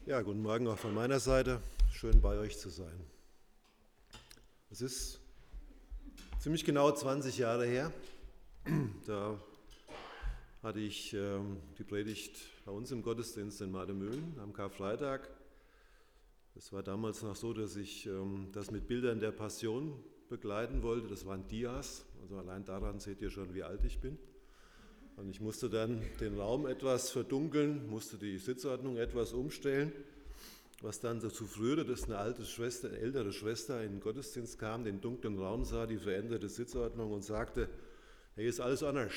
Ja, guten Morgen auch von meiner Seite. Schön bei euch zu sein. Es ist ziemlich genau 20 Jahre her. Da hatte ich die Predigt bei uns im Gottesdienst in Mademühlen am Karfreitag. Es war damals noch so, dass ich das mit Bildern der Passion begleiten wollte. Das waren Dias, also allein daran seht ihr schon, wie alt ich bin. Und ich musste dann den Raum etwas verdunkeln, musste die Sitzordnung etwas umstellen, was dann dazu führte, dass eine ältere Schwester in den Gottesdienst kam, den dunklen Raum sah, die veränderte Sitzordnung und sagte, hey, ist alles anders.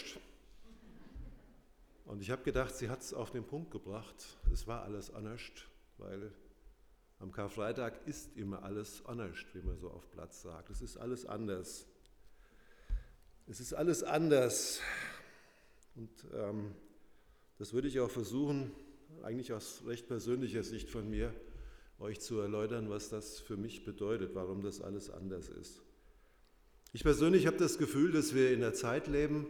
Und ich habe gedacht, sie hat es auf den Punkt gebracht. Es war alles anders, weil am Karfreitag ist immer alles anders, wie man so auf Platz sagt. Es ist alles anders. Es ist alles anders. Und das würde ich auch versuchen, eigentlich aus recht persönlicher Sicht von mir, euch zu erläutern, was das für mich bedeutet, warum das alles anders ist. Ich persönlich habe das Gefühl, dass wir in einer Zeit leben,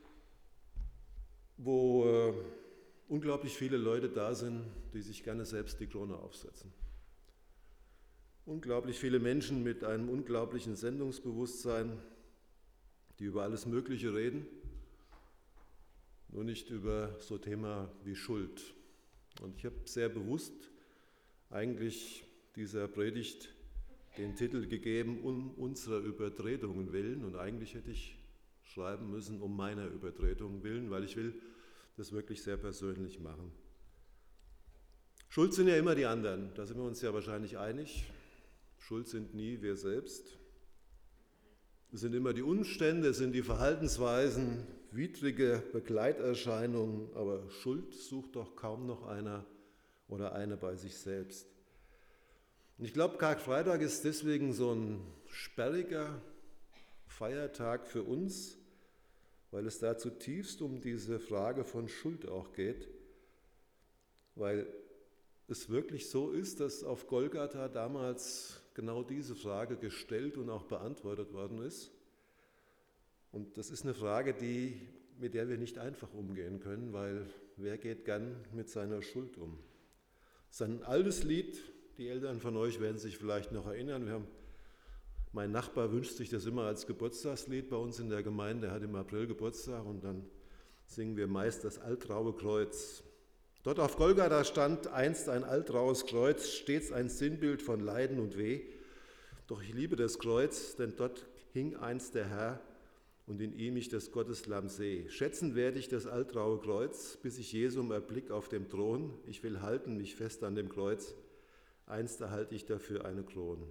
wo unglaublich viele Leute da sind, die sich gerne selbst die Krone aufsetzen. Unglaublich viele Menschen mit einem unglaublichen Sendungsbewusstsein, die über alles Mögliche reden, nur nicht über so Thema wie Schuld. Und ich habe sehr bewusst eigentlich dieser Predigt den Titel gegeben, um unserer Übertretungen willen. Und eigentlich hätte ich schreiben müssen, um meiner Übertretungen willen, weil ich will das wirklich sehr persönlich machen. Schuld sind ja immer die anderen, da sind wir uns ja wahrscheinlich einig. Schuld sind nie wir selbst. Es sind immer die Umstände, es sind die Verhaltensweisen, widrige Begleiterscheinungen, aber Schuld sucht doch kaum noch einer oder eine bei sich selbst. Und ich glaube, Karfreitag ist deswegen so ein sperriger Feiertag für uns, weil es da zutiefst um diese Frage von Schuld auch geht, weil es wirklich so ist, dass auf Golgatha damals genau diese Frage gestellt und auch beantwortet worden ist. Und das ist eine Frage, mit der wir nicht einfach umgehen können, weil wer geht gern mit seiner Schuld um? Es ist ein altes Lied, die Eltern von euch werden sich vielleicht noch erinnern. Mein Nachbar wünscht sich das immer als Geburtstagslied bei uns in der Gemeinde. Er hat im April Geburtstag und dann singen wir meist das Altraue Kreuz. Dort auf Golgatha stand einst ein altraues Kreuz, stets ein Sinnbild von Leiden und Weh. Doch ich liebe das Kreuz, denn dort hing einst der Herr und in ihm ich das Gotteslamm seh. Schätzen werde ich das altraue Kreuz, bis ich Jesum erblick auf dem Thron. Ich will halten mich fest an dem Kreuz, einst erhalte ich dafür eine Kron.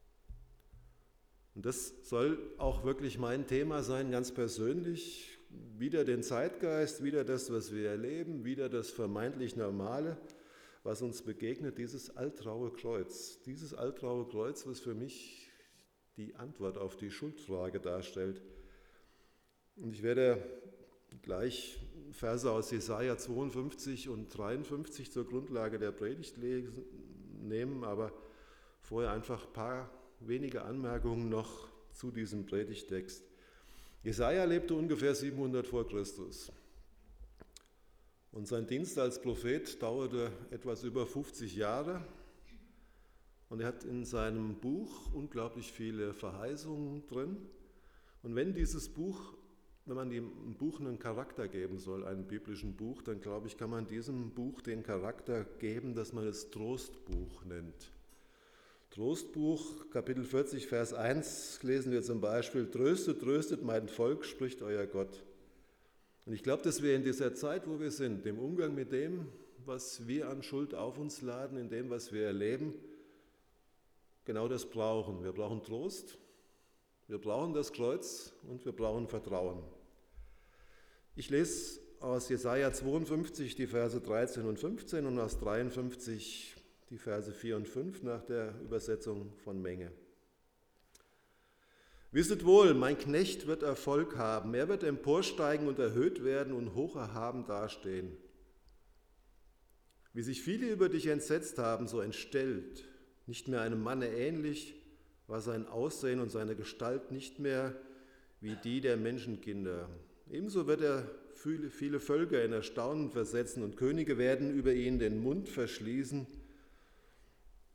Und das soll auch wirklich mein Thema sein, ganz persönlich. Wieder den Zeitgeist, wieder das, was wir erleben, wieder das vermeintlich Normale, was uns begegnet, dieses altraue Kreuz. Dieses altraue Kreuz, was für mich die Antwort auf die Schuldfrage darstellt. Und ich werde gleich Verse aus Jesaja 52 und 53 zur Grundlage der Predigt nehmen, aber vorher einfach ein paar wenige Anmerkungen noch zu diesem Predigtext. Jesaja lebte ungefähr 700 vor Christus und sein Dienst als Prophet dauerte etwas über 50 Jahre und er hat in seinem Buch unglaublich viele Verheißungen drin. Und wenn man dem Buch einen Charakter geben soll, einem biblischen Buch, dann glaube ich, kann man diesem Buch den Charakter geben, dass man es Trostbuch nennt. Trostbuch, Kapitel 40, Vers 1 lesen wir zum Beispiel, Tröstet, tröstet mein Volk, spricht euer Gott. Und ich glaube, dass wir in dieser Zeit, wo wir sind, im Umgang mit dem, was wir an Schuld auf uns laden, in dem, was wir erleben, genau das brauchen. Wir brauchen Trost, wir brauchen das Kreuz und wir brauchen Vertrauen. Ich lese aus Jesaja 52 die Verse 13 und 15 und aus 53 die Verse 4 und 5 nach der Übersetzung von Menge. Wisset wohl, mein Knecht wird Erfolg haben, er wird emporsteigen und erhöht werden und hoch erhaben dastehen. Wie sich viele über dich entsetzt haben, so entstellt, nicht mehr einem Manne ähnlich, war sein Aussehen und seine Gestalt nicht mehr wie die der Menschenkinder. Ebenso wird er viele Völker in Erstaunen versetzen und Könige werden über ihn den Mund verschließen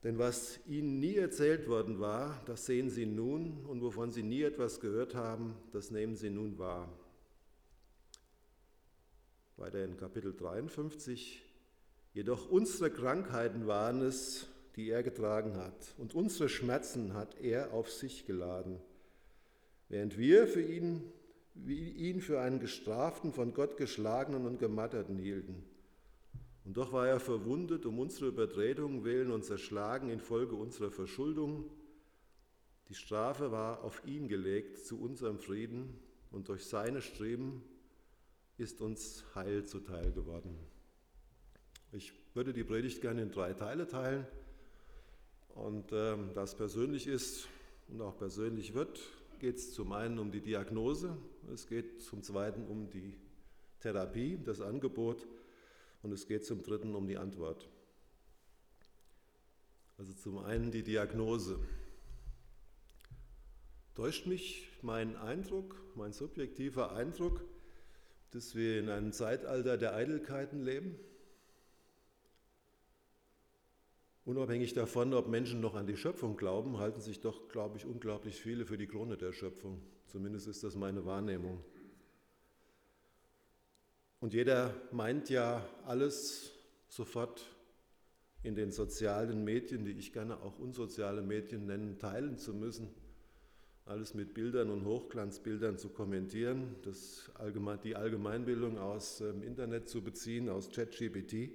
Denn was ihnen nie erzählt worden war, das sehen sie nun, und wovon sie nie etwas gehört haben, das nehmen sie nun wahr. Weiter in Kapitel 53: Jedoch unsere Krankheiten waren es, die er getragen hat, und unsere Schmerzen hat er auf sich geladen, während wir ihn für einen Gestraften, von Gott geschlagenen und gematterten hielten. Und doch war er verwundet um unsere Übertretungen willen und zerschlagen infolge unserer Verschuldung. Die Strafe war auf ihn gelegt zu unserem Frieden, und durch seine Striemen ist uns Heil zuteil geworden. Ich würde die Predigt gerne in 3 Teile teilen. Und da es persönlich ist und auch persönlich wird, geht es zum einen um die Diagnose, es geht zum zweiten um die Therapie, das Angebot, und es geht zum dritten um die Antwort. Also zum einen die Diagnose. Täuscht mich mein Eindruck, mein subjektiver Eindruck, dass wir in einem Zeitalter der Eitelkeiten leben? Unabhängig davon, ob Menschen noch an die Schöpfung glauben, halten sich doch, glaube ich, unglaublich viele für die Krone der Schöpfung. Zumindest ist das meine Wahrnehmung. Und jeder meint ja, alles sofort in den sozialen Medien, die ich gerne auch unsoziale Medien nennen, teilen zu müssen. Alles mit Bildern und Hochglanzbildern zu kommentieren, die Allgemeinbildung aus dem Internet zu beziehen, aus ChatGPT.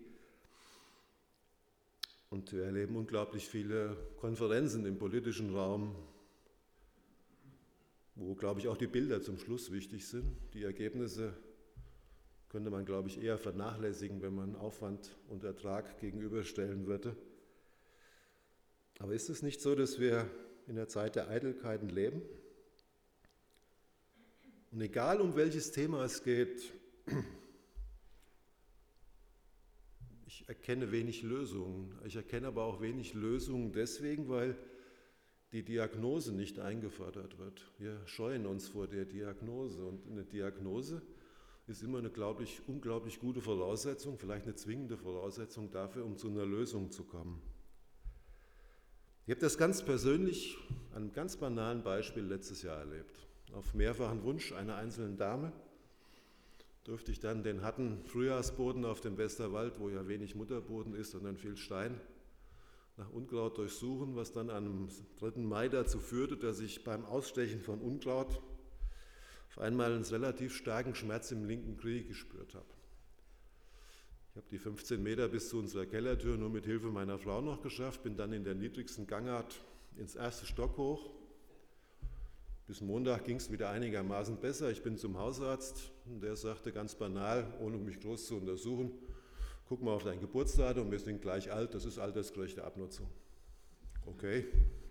Und wir erleben unglaublich viele Konferenzen im politischen Raum, wo, glaube ich, auch die Bilder zum Schluss wichtig sind. Die Ergebnisse könnte man, glaube ich, eher vernachlässigen, wenn man Aufwand und Ertrag gegenüberstellen würde. Aber ist es nicht so, dass wir in der Zeit der Eitelkeiten leben? Und egal, um welches Thema es geht, ich erkenne wenig Lösungen. Ich erkenne aber auch wenig Lösungen deswegen, weil die Diagnose nicht eingefordert wird. Wir scheuen uns vor der Diagnose, und eine Diagnose ist immer eine, glaube ich, unglaublich gute Voraussetzung, vielleicht eine zwingende Voraussetzung dafür, um zu einer Lösung zu kommen. Ich habe das ganz persönlich an einem ganz banalen Beispiel letztes Jahr erlebt. Auf mehrfachen Wunsch einer einzelnen Dame durfte ich dann den harten Frühjahrsboden auf dem Westerwald, wo ja wenig Mutterboden ist, sondern viel Stein, nach Unkraut durchsuchen, was dann am 3. Mai dazu führte, dass ich beim Ausstechen von Unkraut auf einmal einen relativ starken Schmerz im linken Knie gespürt habe. Ich habe die 15 Meter bis zu unserer Kellertür nur mit Hilfe meiner Frau noch geschafft, bin dann in der niedrigsten Gangart ins 1. Stock hoch. Bis Montag ging es wieder einigermaßen besser. Ich bin zum Hausarzt und der sagte ganz banal, ohne mich groß zu untersuchen: Guck mal auf dein Geburtsdatum, wir sind gleich alt, das ist altersgerechte Abnutzung. Okay,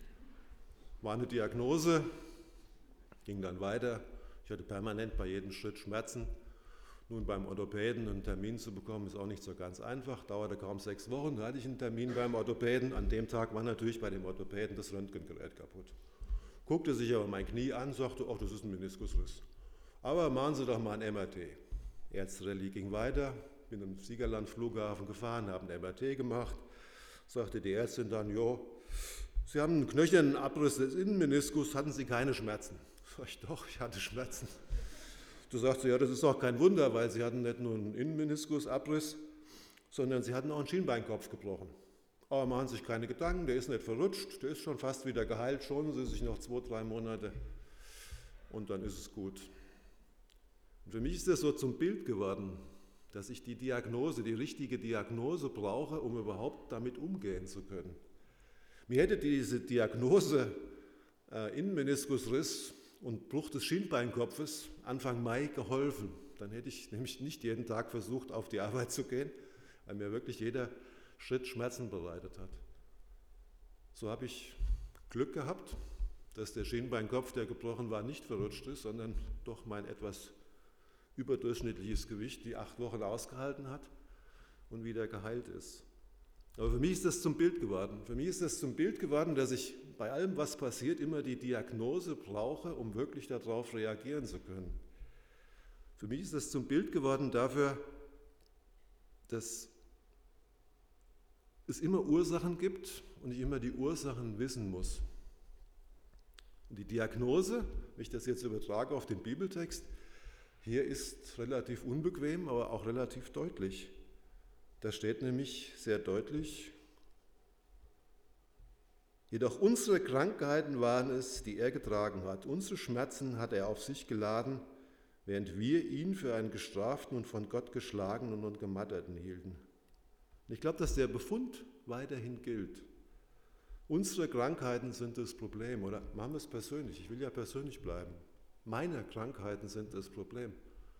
war eine Diagnose, ging dann weiter. Ich hatte permanent bei jedem Schritt Schmerzen. Nun beim Orthopäden einen Termin zu bekommen, ist auch nicht so ganz einfach, dauerte kaum 6 Wochen, da hatte ich einen Termin beim Orthopäden. An dem Tag war natürlich bei dem Orthopäden das Röntgengerät kaputt. Guckte sich aber mein Knie an, sagte, ach, das ist ein Meniskusriss. Aber machen Sie doch mal ein MRT. Ärzterallye ging weiter, bin am Siegerland-Flughafen gefahren, habe ein MRT gemacht, sagte die Ärztin dann, jo, Sie haben einen knöchernen Abriss des Innenmeniskus, hatten Sie keine Schmerzen? Sag ich, doch, ich hatte Schmerzen. Du sagst, ja, das ist auch kein Wunder, weil Sie hatten nicht nur einen Innenmeniskusabriss, sondern Sie hatten auch einen Schienbeinkopf gebrochen. Aber machen Sie sich keine Gedanken, der ist nicht verrutscht, der ist schon fast wieder geheilt, schonen Sie sich noch 2-3 Monate und dann ist es gut. Und für mich ist das so zum Bild geworden, dass ich die Diagnose, die richtige Diagnose brauche, um überhaupt damit umgehen zu können. Mir hätte diese Diagnose Innenmeniskusriss und Bruch des Schienbeinkopfes Anfang Mai geholfen. Dann hätte ich nämlich nicht jeden Tag versucht, auf die Arbeit zu gehen, weil mir wirklich jeder Schritt Schmerzen bereitet hat. So habe ich Glück gehabt, dass der Schienbeinkopf, der gebrochen war, nicht verrutscht ist, sondern doch mein etwas überdurchschnittliches Gewicht die 8 Wochen ausgehalten hat und wieder geheilt ist. Aber für mich ist das zum Bild geworden. Für mich ist das zum Bild geworden, dass ich bei allem, was passiert, immer die Diagnose brauche, um wirklich darauf reagieren zu können. Für mich ist das zum Bild geworden dafür, dass es immer Ursachen gibt und ich immer die Ursachen wissen muss. Und die Diagnose, wenn ich das jetzt übertrage auf den Bibeltext, hier ist relativ unbequem, aber auch relativ deutlich. Da steht nämlich sehr deutlich: Jedoch unsere Krankheiten waren es, die er getragen hat. Unsere Schmerzen hat er auf sich geladen, während wir ihn für einen gestraften und von Gott geschlagenen und gematterten hielten. Und ich glaube, dass der Befund weiterhin gilt. Unsere Krankheiten sind das Problem. Oder machen wir es persönlich. Ich will ja persönlich bleiben. Meine Krankheiten sind das Problem.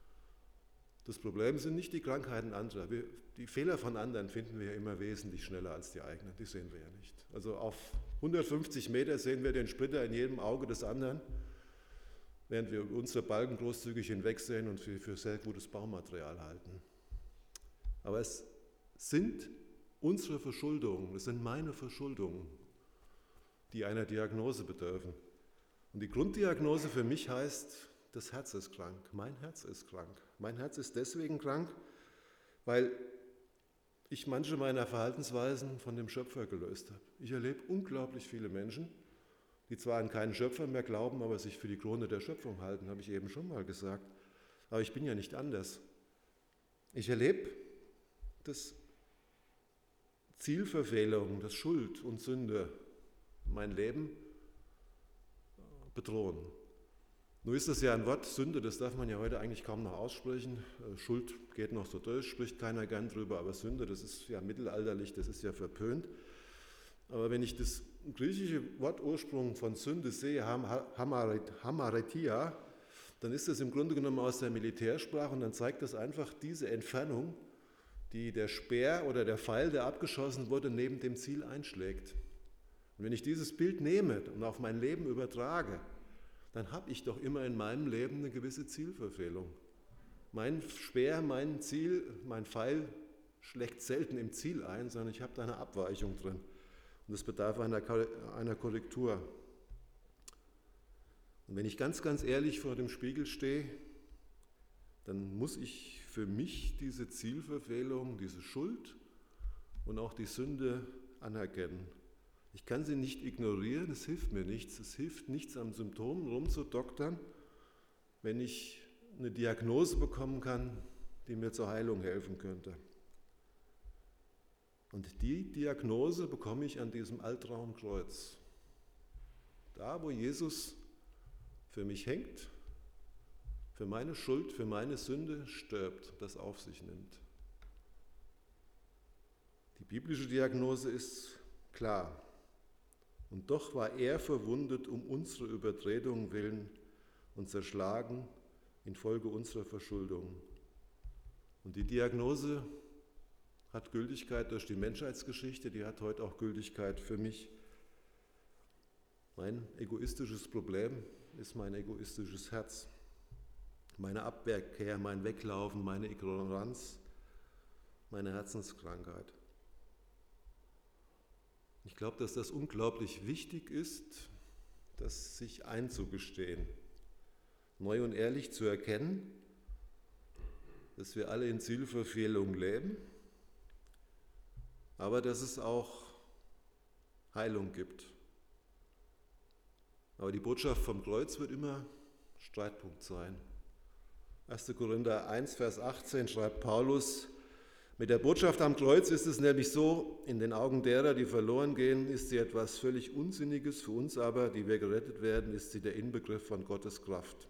Das Problem sind nicht die Krankheiten anderer. Die Fehler von anderen finden wir ja immer wesentlich schneller als die eigenen. Die sehen wir ja nicht. Also auf 150 Meter sehen wir den Splitter in jedem Auge des anderen, während wir unsere Balken großzügig hinwegsehen und für sehr gutes Baumaterial halten. Aber es sind unsere Verschuldungen, es sind meine Verschuldungen, die einer Diagnose bedürfen. Und die Grunddiagnose für mich heißt, das Herz ist krank, mein Herz ist krank. Mein Herz ist deswegen krank, weil ich manche meiner Verhaltensweisen von dem Schöpfer gelöst habe. Ich erlebe unglaublich viele Menschen, die zwar an keinen Schöpfer mehr glauben, aber sich für die Krone der Schöpfung halten, habe ich eben schon mal gesagt. Aber ich bin ja nicht anders. Ich erlebe, dass Zielverfehlungen, dass Schuld und Sünde mein Leben bedrohen. Nur ist das ja ein Wort, Sünde, das darf man ja heute eigentlich kaum noch aussprechen. Schuld geht noch so durch, spricht keiner gern drüber, aber Sünde, das ist ja mittelalterlich, das ist ja verpönt. Aber wenn ich das griechische Wortursprung von Sünde sehe, Hamaretia, dann ist das im Grunde genommen aus der Militärsprache und dann zeigt das einfach diese Entfernung, die der Speer oder der Pfeil, der abgeschossen wurde, neben dem Ziel einschlägt. Und wenn ich dieses Bild nehme und auf mein Leben übertrage, dann habe ich doch immer in meinem Leben eine gewisse Zielverfehlung. Mein Speer, mein Ziel, mein Pfeil schlägt selten im Ziel ein, sondern ich habe da eine Abweichung drin. Und es bedarf einer Korrektur. Und wenn ich ganz, ganz ehrlich vor dem Spiegel stehe, dann muss ich für mich diese Zielverfehlung, diese Schuld und auch die Sünde anerkennen. Ich kann sie nicht ignorieren, es hilft mir nichts. Es hilft nichts, am Symptom rumzudoktern, wenn ich eine Diagnose bekommen kann, die mir zur Heilung helfen könnte. Und die Diagnose bekomme ich an diesem Altraunkreuz. Da, wo Jesus für mich hängt, für meine Schuld, für meine Sünde stirbt, das auf sich nimmt. Die biblische Diagnose ist klar. Und doch war er verwundet um unsere Übertretungen willen und zerschlagen infolge unserer Verschuldung. Und die Diagnose hat Gültigkeit durch die Menschheitsgeschichte, die hat heute auch Gültigkeit für mich. Mein egoistisches Problem ist mein egoistisches Herz. Meine Abwehrkehr, mein Weglaufen, meine Ignoranz, meine Herzenskrankheit. Ich glaube, dass das unglaublich wichtig ist, das sich einzugestehen, neu und ehrlich zu erkennen, dass wir alle in Zielverfehlung leben, aber dass es auch Heilung gibt. Aber die Botschaft vom Kreuz wird immer Streitpunkt sein. 1. Korinther 1, Vers 18 schreibt Paulus: Mit der Botschaft am Kreuz ist es nämlich so, in den Augen derer, die verloren gehen, ist sie etwas völlig Unsinniges, für uns aber, die wir gerettet werden, ist sie der Inbegriff von Gottes Kraft.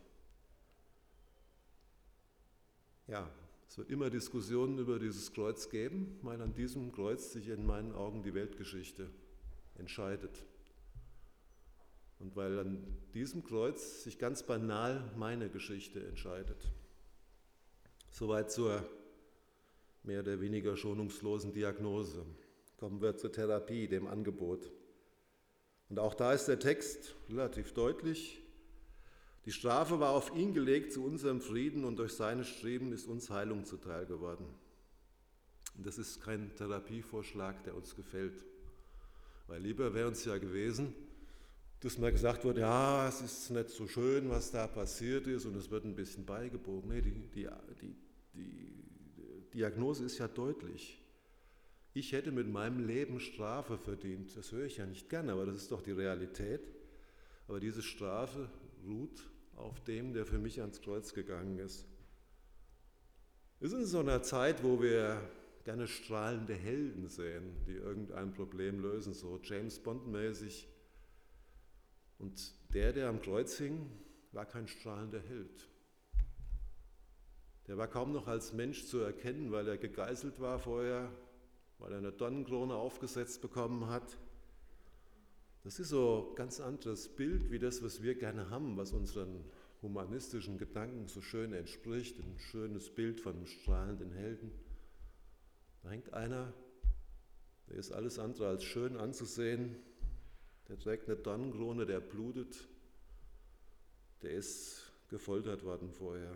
Ja, es wird immer Diskussionen über dieses Kreuz geben, weil an diesem Kreuz sich in meinen Augen die Weltgeschichte entscheidet. Und weil an diesem Kreuz sich ganz banal meine Geschichte entscheidet. Soweit zur mehr oder weniger schonungslosen Diagnose. Kommen wir zur Therapie, dem Angebot. Und auch da ist der Text relativ deutlich. Die Strafe war auf ihn gelegt zu unserem Frieden und durch seine Streben ist uns Heilung zuteil geworden. Und das ist kein Therapievorschlag, der uns gefällt. Weil lieber wäre uns ja gewesen, dass mal gesagt wurde, ja, es ist nicht so schön, was da passiert ist und es wird ein bisschen beigebogen. Nee, die Diagnose ist ja deutlich. ich hätte mit meinem Leben Strafe verdient. Das höre ich ja nicht gerne, aber das ist doch die Realität. Aber diese Strafe ruht auf dem, der für mich ans Kreuz gegangen ist. Wir sind in so einer Zeit, wo wir gerne strahlende Helden sehen, die irgendein Problem lösen, so James Bond-mäßig. Und der am Kreuz hing, war kein strahlender Held. Der war kaum noch als Mensch zu erkennen, weil er gegeißelt war vorher, weil er eine Dornenkrone aufgesetzt bekommen hat. Das ist so ein ganz anderes Bild wie das, was wir gerne haben, was unseren humanistischen Gedanken so schön entspricht. Ein schönes Bild von einem strahlenden Helden. Da hängt einer, der ist alles andere als schön anzusehen. Der trägt eine Dornenkrone, der blutet. Der ist gefoltert worden vorher.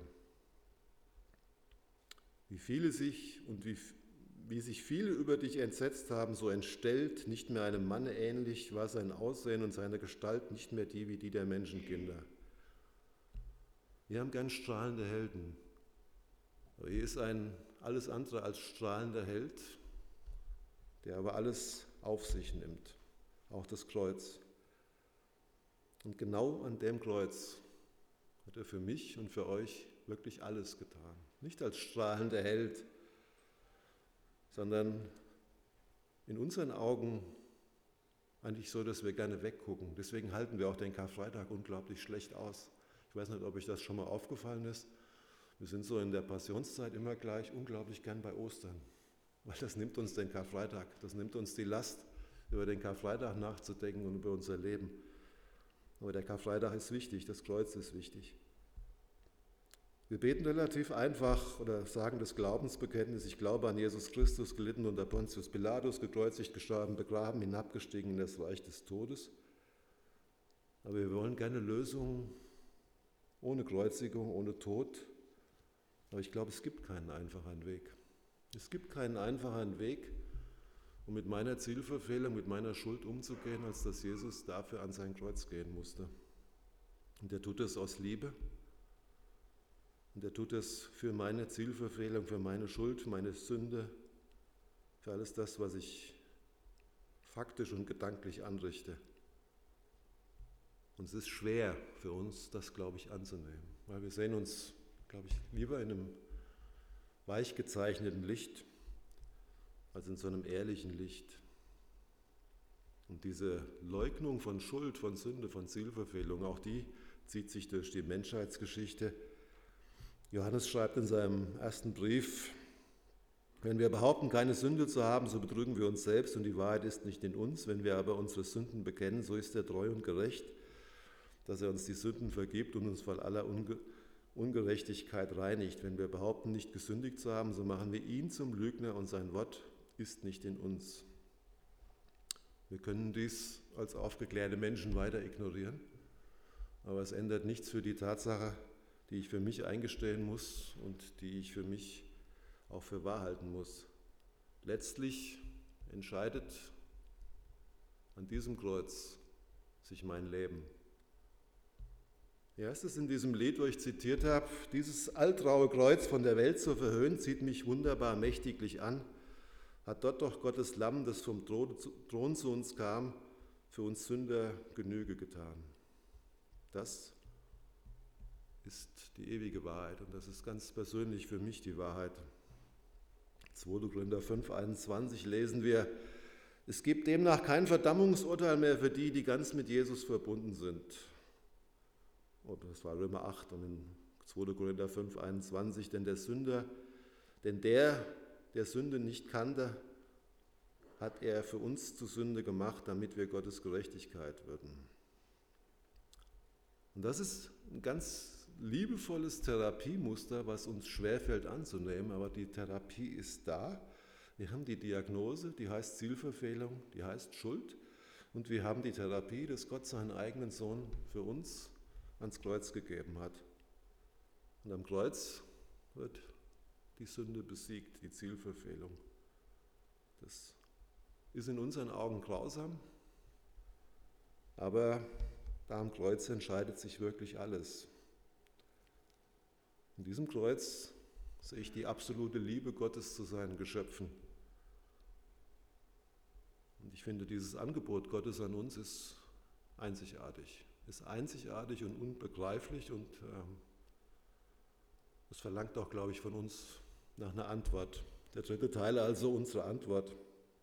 Wie sich viele über dich entsetzt haben, so entstellt, nicht mehr einem Manne ähnlich, war sein Aussehen und seine Gestalt nicht mehr die wie die der Menschenkinder. Wir haben gern strahlende Helden, aber hier ist ein alles andere als strahlender Held, der aber alles auf sich nimmt, auch das Kreuz. Und genau an dem Kreuz hat er für mich und für euch wirklich alles getan. Nicht als strahlender Held, sondern in unseren Augen eigentlich so, dass wir gerne weggucken. Deswegen halten wir auch den Karfreitag unglaublich schlecht aus. Ich weiß nicht, ob euch das schon mal aufgefallen ist. Wir sind so in der Passionszeit immer gleich unglaublich gern bei Ostern, weil das nimmt uns den Karfreitag, das nimmt uns die Last, über den Karfreitag nachzudenken und über unser Leben. Aber der Karfreitag ist wichtig, das Kreuz ist wichtig. Wir beten relativ einfach oder sagen das Glaubensbekenntnis, ich glaube an Jesus Christus, gelitten unter Pontius Pilatus, gekreuzigt, gestorben, begraben, hinabgestiegen in das Reich des Todes. Aber wir wollen gerne Lösungen ohne Kreuzigung, ohne Tod. Aber ich glaube, es gibt keinen einfachen Weg. Es gibt keinen einfachen Weg, um mit meiner Zielverfehlung, mit meiner Schuld umzugehen, als dass Jesus dafür an sein Kreuz gehen musste. Und er tut es aus Liebe. Und er tut es für meine Zielverfehlung, für meine Schuld, meine Sünde, für alles das, was ich faktisch und gedanklich anrichte. Und es ist schwer für uns, das, glaube ich, anzunehmen, weil wir sehen uns, glaube ich, lieber in einem weich gezeichneten Licht als in so einem ehrlichen Licht. Und diese Leugnung von Schuld, von Sünde, von Zielverfehlung, auch die zieht sich durch die Menschheitsgeschichte. Johannes schreibt in seinem ersten Brief, wenn wir behaupten, keine Sünde zu haben, so betrügen wir uns selbst und die Wahrheit ist nicht in uns. Wenn wir aber unsere Sünden bekennen, so ist er treu und gerecht, dass er uns die Sünden vergibt und uns von aller Ungerechtigkeit reinigt. Wenn wir behaupten, nicht gesündigt zu haben, so machen wir ihn zum Lügner und sein Wort ist nicht in uns. Wir können dies als aufgeklärte Menschen weiter ignorieren, aber es ändert nichts für die Tatsache, die ich für mich eingestehen muss und die ich für mich auch für wahr halten muss. Letztlich entscheidet an diesem Kreuz sich mein Leben. Ja, ist es in diesem Lied, wo ich zitiert habe, dieses altraue Kreuz von der Welt so verhöhnt, zieht mich wunderbar mächtiglich an, hat dort doch Gottes Lamm, das vom Thron zu uns kam, für uns Sünder Genüge getan. Das ist die ewige Wahrheit und das ist ganz persönlich für mich die Wahrheit. 2. Korinther 5, 21 lesen wir, es gibt demnach kein Verdammungsurteil mehr für die, die ganz mit Jesus verbunden sind. Oder das war Römer 8 und in 2. Korinther 5, 21, denn der Sünde nicht kannte, hat er für uns zu Sünde gemacht, damit wir Gottes Gerechtigkeit würden. Und das ist ein ganz liebevolles Therapiemuster, was uns schwerfällt anzunehmen, aber die Therapie ist da. Wir haben die Diagnose, die heißt Zielverfehlung, die heißt Schuld und wir haben die Therapie, dass Gott seinen eigenen Sohn für uns ans Kreuz gegeben hat. Und am Kreuz wird die Sünde besiegt, die Zielverfehlung. Das ist in unseren Augen grausam, aber da am Kreuz entscheidet sich wirklich alles. In diesem Kreuz sehe ich die absolute Liebe Gottes zu seinen Geschöpfen. Und ich finde, dieses Angebot Gottes an uns ist einzigartig und unbegreiflich und es verlangt auch, glaube ich, von uns nach einer Antwort. Der dritte Teil also unsere Antwort.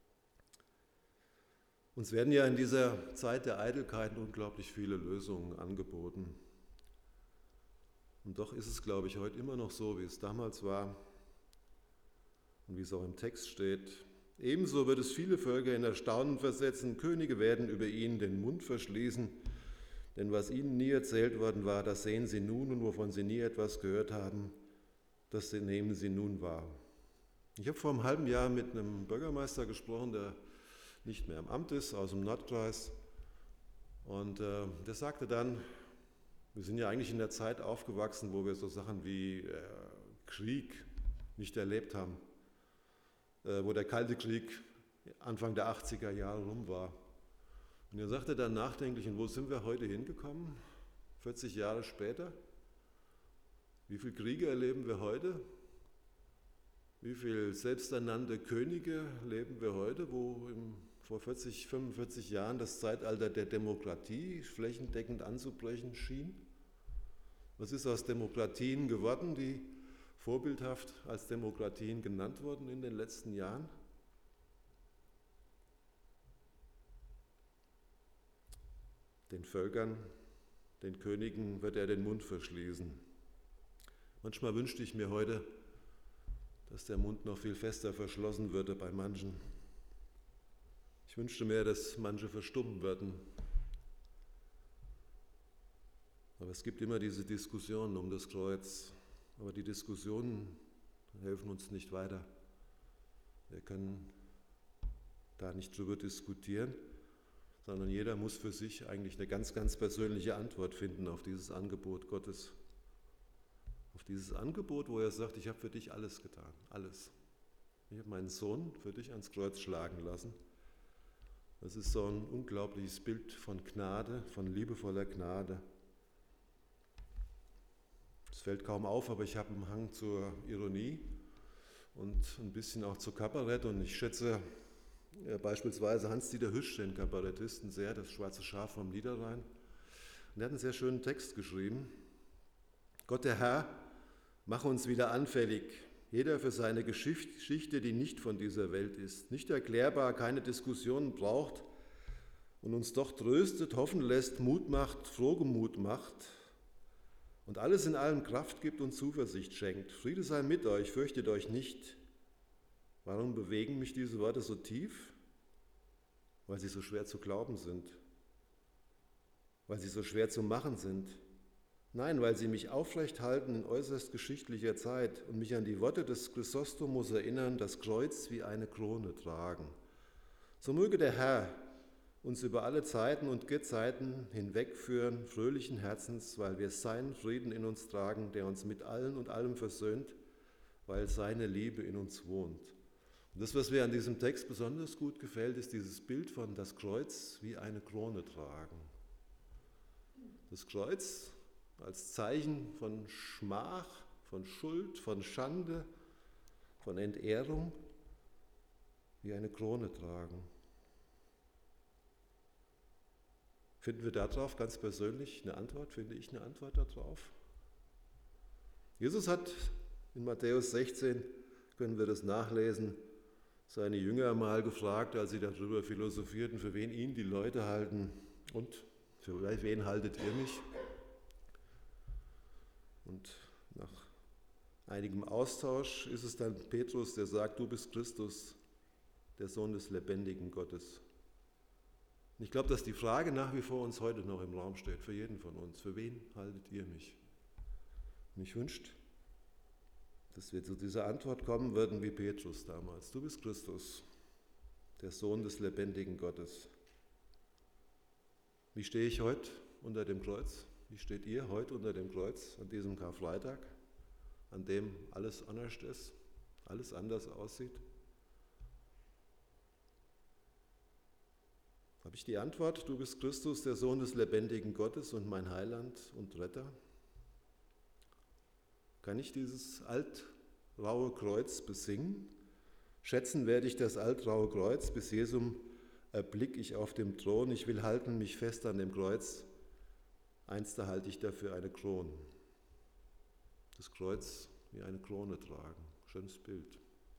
Uns werden ja in dieser Zeit der Eitelkeit unglaublich viele Lösungen angeboten. Und doch ist es, glaube ich, heute immer noch so, wie es damals war und wie es auch im Text steht. Ebenso wird es viele Völker in Erstaunen versetzen, Könige werden über ihn den Mund verschließen, denn was ihnen nie erzählt worden war, das sehen sie nun und wovon sie nie etwas gehört haben, das nehmen sie nun wahr. Ich habe vor einem halben Jahr mit einem Bürgermeister gesprochen, der nicht mehr im Amt ist, aus dem Nordkreis. Und der sagte dann, wir sind ja eigentlich in der Zeit aufgewachsen, wo wir so Sachen wie Krieg nicht erlebt haben, wo der Kalte Krieg Anfang der 80er Jahre rum war. Und er sagte dann nachdenklich, und wo sind wir heute hingekommen, 40 Jahre später? Wie viele Kriege erleben wir heute? Wie viele selbsternannte Könige leben wir heute, wo vor 40, 45 Jahren das Zeitalter der Demokratie flächendeckend anzubrechen schien? Was ist aus Demokratien geworden, die vorbildhaft als Demokratien genannt wurden in den letzten Jahren? Den Völkern, den Königen wird er den Mund verschließen. Manchmal wünschte ich mir heute, dass der Mund noch viel fester verschlossen würde bei manchen. Ich wünschte mir, dass manche verstummen würden. Aber es gibt immer diese Diskussionen um das Kreuz. Aber die Diskussionen helfen uns nicht weiter. Wir können da nicht drüber diskutieren, sondern jeder muss für sich eigentlich eine ganz, ganz persönliche Antwort finden auf dieses Angebot Gottes. Auf dieses Angebot, wo er sagt, ich habe für dich alles getan, alles. Ich habe meinen Sohn für dich ans Kreuz schlagen lassen. Das ist so ein unglaubliches Bild von Gnade, von liebevoller Gnade. Es fällt kaum auf, aber ich habe einen Hang zur Ironie und ein bisschen auch zu Kabarett. Und ich schätze beispielsweise Hans-Dieter Hüsch, den Kabarettisten, sehr, das Schwarze Schaf vom Niederrhein. Und er hat einen sehr schönen Text geschrieben. Gott der Herr, mach uns wieder anfällig, jeder für seine Geschichte, die nicht von dieser Welt ist, nicht erklärbar, keine Diskussionen braucht und uns doch tröstet, hoffen lässt, Mut macht, frohgemut macht und alles in allem Kraft gibt und Zuversicht schenkt. Friede sei mit euch, fürchtet euch nicht. Warum bewegen mich diese Worte so tief? Weil sie so schwer zu glauben sind, weil sie so schwer zu machen sind. Nein, weil sie mich aufrecht halten in äußerst geschichtlicher Zeit und mich an die Worte des Chrysostomos erinnern, das Kreuz wie eine Krone tragen. So möge der Herr uns über alle Zeiten und Gezeiten hinwegführen, fröhlichen Herzens, weil wir seinen Frieden in uns tragen, der uns mit allen und allem versöhnt, weil seine Liebe in uns wohnt. Und das, was mir an diesem Text besonders gut gefällt, ist dieses Bild von das Kreuz wie eine Krone tragen. Das Kreuz als Zeichen von Schmach, von Schuld, von Schande, von Entehrung, wie eine Krone tragen. Finden wir darauf ganz persönlich eine Antwort? Finde ich eine Antwort darauf? Jesus hat in Matthäus 16, können wir das nachlesen, seine Jünger mal gefragt, als sie darüber philosophierten, für wen ihn die Leute halten und für wen haltet ihr mich? Und nach einigem Austausch ist es dann Petrus, der sagt, du bist Christus, der Sohn des lebendigen Gottes. Und ich glaube, dass die Frage nach wie vor uns heute noch im Raum steht, für jeden von uns. Für wen haltet ihr mich? Und ich wünschte, dass wir zu dieser Antwort kommen würden wie Petrus damals. Du bist Christus, der Sohn des lebendigen Gottes. Wie stehe ich heute unter dem Kreuz? Wie steht ihr heute unter dem Kreuz an diesem Karfreitag, an dem alles anders ist, alles anders aussieht? Habe ich die Antwort, du bist Christus, der Sohn des lebendigen Gottes und mein Heiland und Retter? Kann ich dieses altraue Kreuz besingen? Schätzen werde ich das altraue Kreuz, bis Jesum erblick ich auf dem Thron. Ich will halten mich fest an dem Kreuz. Einst erhalte ich dafür eine Krone. Das Kreuz wie eine Krone tragen. Schönes Bild.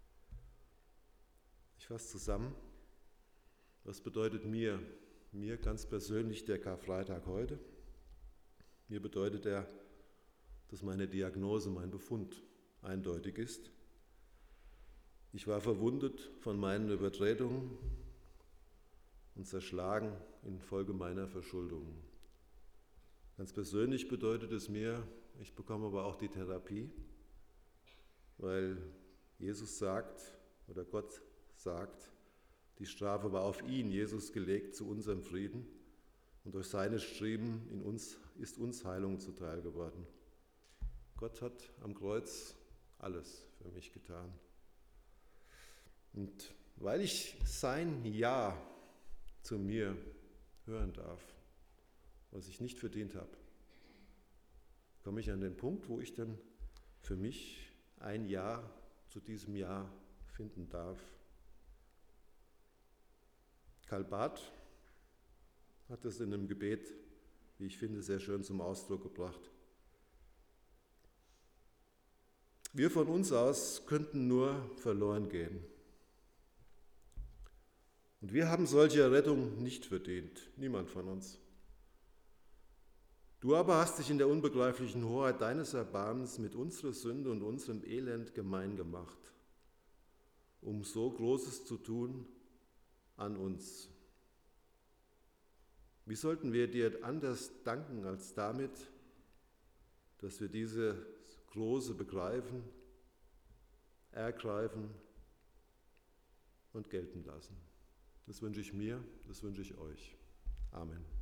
Ich fasse zusammen. Was bedeutet mir ganz persönlich der Karfreitag heute? Mir bedeutet er, dass meine Diagnose, mein Befund eindeutig ist. Ich war verwundet von meinen Übertretungen und zerschlagen infolge meiner Verschuldungen. Ganz persönlich bedeutet es mir, ich bekomme aber auch die Therapie, weil Jesus sagt oder Gott sagt, die Strafe war auf ihn, Jesus, gelegt zu unserem Frieden und durch seine Striemen in uns ist uns Heilung zuteil geworden. Gott hat am Kreuz alles für mich getan. Und weil ich sein Ja zu mir hören darf, was ich nicht verdient habe, komme ich an den Punkt, wo ich dann für mich ein Ja zu diesem Ja finden darf. Karl Barth hat es in einem Gebet, wie ich finde, sehr schön zum Ausdruck gebracht. Wir von uns aus könnten nur verloren gehen. Und wir haben solche Errettung nicht verdient, niemand von uns. Du aber hast dich in der unbegreiflichen Hoheit deines Erbarmens mit unserer Sünde und unserem Elend gemein gemacht, um so Großes zu tun an uns. Wie sollten wir dir anders danken als damit, dass wir diese Große begreifen, ergreifen und gelten lassen? Das wünsche ich mir, das wünsche ich euch. Amen.